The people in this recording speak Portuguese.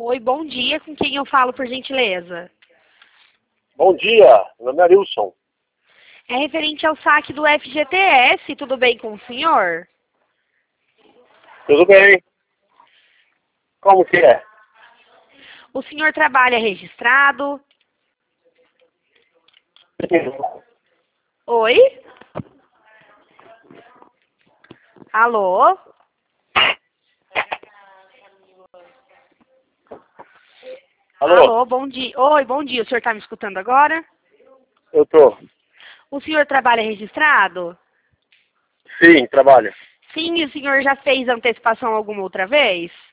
Oi, bom dia. Com quem eu falo, por gentileza? Bom dia, meu nome é Wilson. É referente ao saque do FGTS. Tudo bem com o senhor? Tudo bem? Como que é? O senhor trabalha registrado? Oi? Alô? Alô? Bom dia. Oi, bom dia. O senhor está me escutando agora? Eu tô. O senhor trabalha registrado? Sim, trabalho. Sim, e o senhor já fez antecipação alguma outra vez?